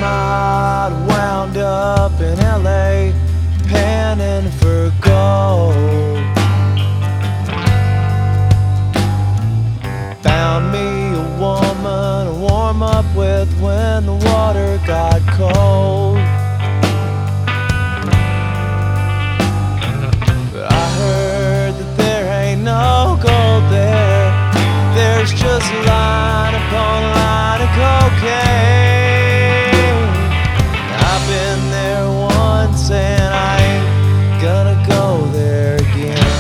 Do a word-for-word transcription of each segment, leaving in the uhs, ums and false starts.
heart wound up in L A panning for gold. Found me a woman to warm up with when the water got cold. But I heard that there ain't no gold there. There's just line upon line of cocaine. I've been there once and I ain't gonna go there again.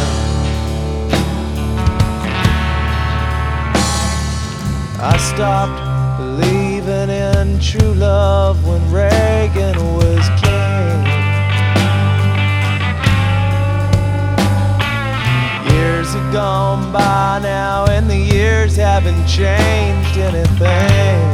I stopped believing in true love when Reagan was king. Years have gone by now and the years haven't changed anything.